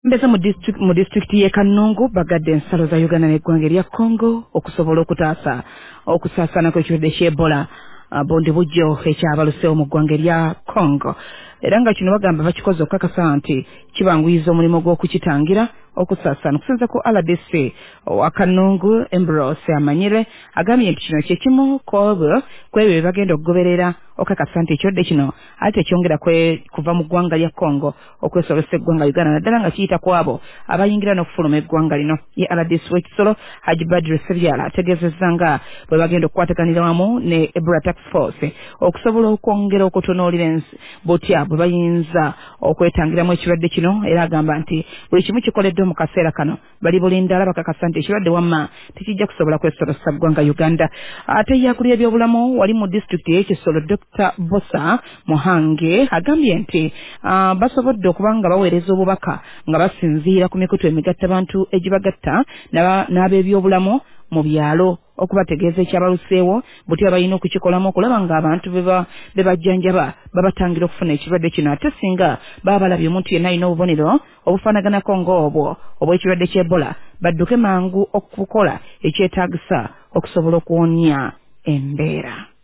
Mbese mu district ye Kanungu bagadde ensalo za Uganda n'eggwanga erya Congo okusobola okutaasa okusaasana kw'ekirwadde ky'Ebola bondi bujjo ekyabaluseewo mu ggwanga erya Congo. Era nga kino bagamba bakikoze okukakasa nti kibanguyiza omulimu gw'okukitangira okusaasana okusinza ku RDC owa Kanungu Ambrose amanyire agambye nti kino kyekimu kw'ebyo bye bagenda okugoberera okukakasa nti ekirwadde kino ate kyongera kuva mu ggwanga lya Congo okwesolesa eggwanga Uganda naddala nga kiyita ku abo abayingira n'okufuluma eggwanga lino. Ye RDC w'ekisolo Haji Badru Sebyala ategeezezza nga bwe bagenda okukwataganira wamu ne Ebola Task Force okusobola okwongera okutunuulira butya bwe bayinza okwetangiramu ekirwadde kino, era agamba nti buli kimu kikoleddwa mu kaseera kano bali bulindaala bakakasa nti ekirwadde wamma tekijja kusobola kwesolosa ggwanga Uganda. Ate yakulira ebyobulamu wali mu disitulikiti y'ekisolo Dr. Bosa Muhange agambye nti basobodde okuba nga baweereza obubaka nga basinziira ku mikutu emigattabantu egibagatta n'ab'ebyobulamu mu byalo okubategeeza ekyabaluseewo butya balina okukikolamu okulaba nga abantu be bajjanjaba babatangira okufuna ekirwadde kino, ate singa baba balabye omuntu yenna alina obubonero obufaanaganako ng'obwo obw'ekirwadde ky'Ebola badduke mangu okukola ekyetaagisa okusobola okuwonya embeera.